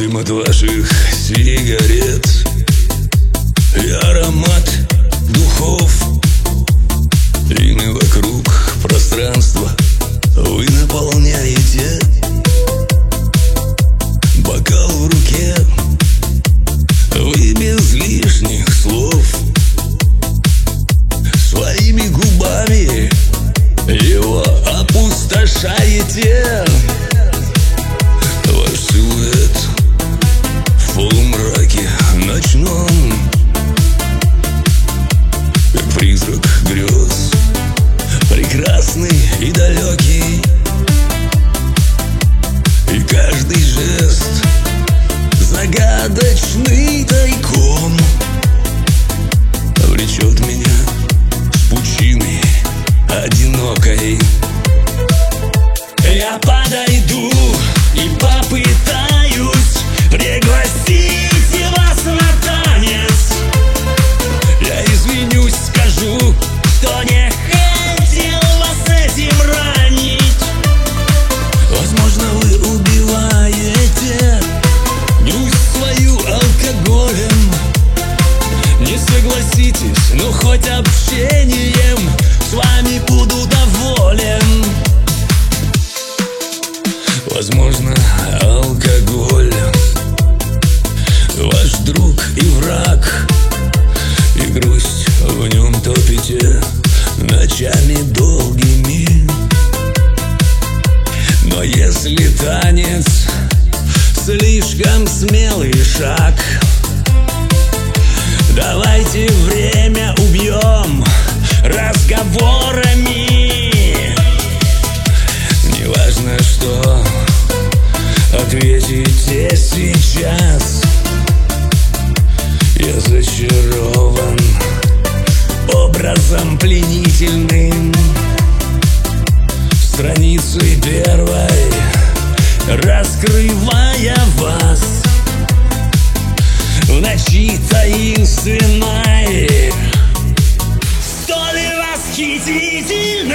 Дым от ваших сигарет и аромат духов. Длины вокруг пространства вы наполняете. Бокал в руке, вы без лишних слов. Своими губами его опустошаете. Ваш силуэт в полумраке ночном, как призрак грез, прекрасный и далекий. И каждый жест загадочный тайком влечет меня с пучины одинокой. Я подойду и попытаюсь пригласить вас на танец. Я извинюсь, скажу, что не хотел вас этим ранить. Возможно, вы убиваете грусть свою алкоголем. Не согласитесь, но хоть общением с вами буду доволен. Возможно, алкоголь ваш друг и враг, и грусть в нем топите ночами долгими. Но если танец слишком смелый шаг, давайте время убьем разговорами. Неважно, что ответите сейчас. Я зачарован образом пленительным, страницей первой раскрывая вас в ночи таинственной, столь восхитительной.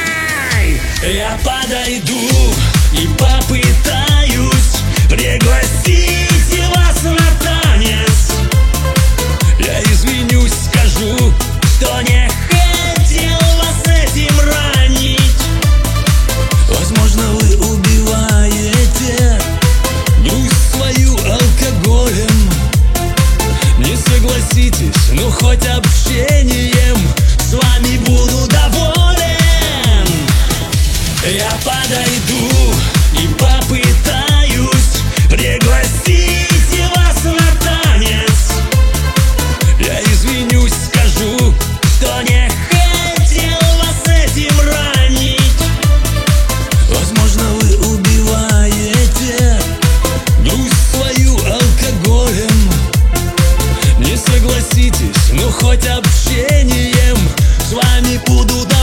Я подойду и попытаюсь пригласить вас на танец. Я извинюсь, скажу, что не хотел вас этим ранить. Возможно, вы убиваете грусть свою алкоголем. Не согласитесь, но хоть общением с вами буду доволен. Я подойду и попытаюсь пригласить вас на танец. Я извинюсь, скажу, что не хотел вас этим ранить. Возможно, вы убиваете грусть свою алкоголем. Не согласитесь, но хоть общением с вами буду доволен.